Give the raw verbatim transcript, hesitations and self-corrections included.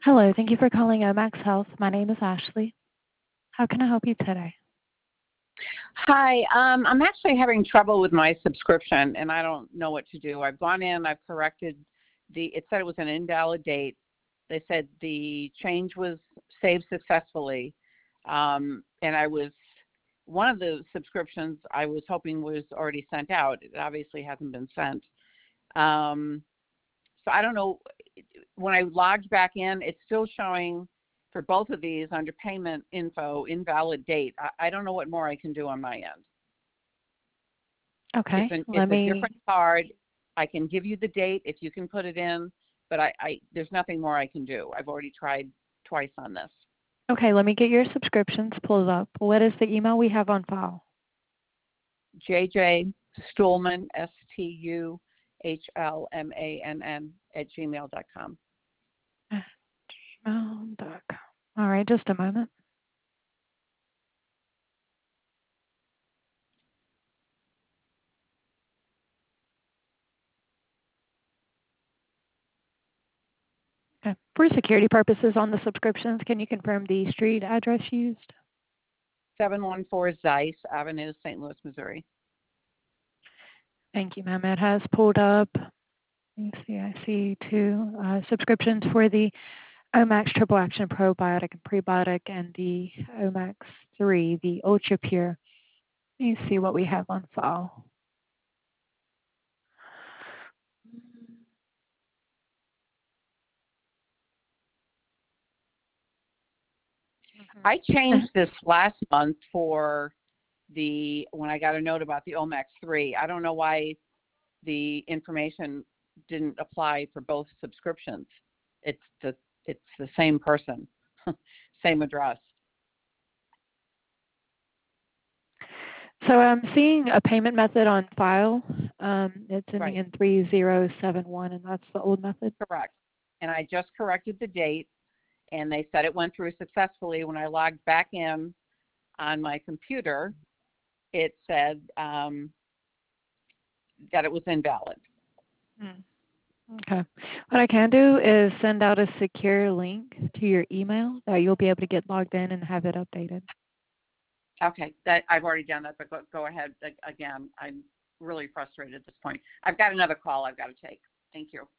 Hello, thank you for calling Omax Health. My name is Ashley. How can I help you today? Hi, um, I'm actually having trouble with my subscription, and I don't know what to do. I've gone in, I've corrected the, it said it was an invalid date. They said the change was saved successfully, um, and I was, one of the subscriptions I was hoping was already sent out. It obviously hasn't been sent. Um, so I don't know, when I logged back in, it's still showing for both of these under payment info, invalid date. I, I don't know what more I can do on my end. Okay, It's, an, let it's a me, different card. I can give you the date if you can put it in, but I, I there's nothing more I can do. I've already tried twice on this. okay, let me get your subscriptions pulled up. What is the email we have on file? J J Stuhlman, S T U H L M A N N at gmail dot com. At gmail dot com. All right, just a moment. Okay. For security purposes on the subscriptions, can you confirm the street address used? seven one four Zeiss Avenue, Saint Louis, Missouri. Thank you, ma'am. It has pulled up. Let me see, I see two uh, subscriptions for the Omax Triple Action Probiotic and Prebiotic and the Omax three, the Ultra Pure. Let me see what we have on file. I changed this last month for the, when I got a note about the Omax three. I don't know why the information didn't apply for both subscriptions. It's the, it's the same person, same address. So I'm seeing a payment method on file. Um, it's ending Right, in three zero seven one, and that's the old method. correct. And I just corrected the date, and they said it went through successfully. When I logged back in on my computer, it said um, that it was invalid. Hmm. Okay. What I can do is send out a secure link to your email that you'll be able to get logged in and have it updated. Okay, that I've already done that, but go, go ahead again. I'm really frustrated at this point. I've got another call I've got to take. Thank you.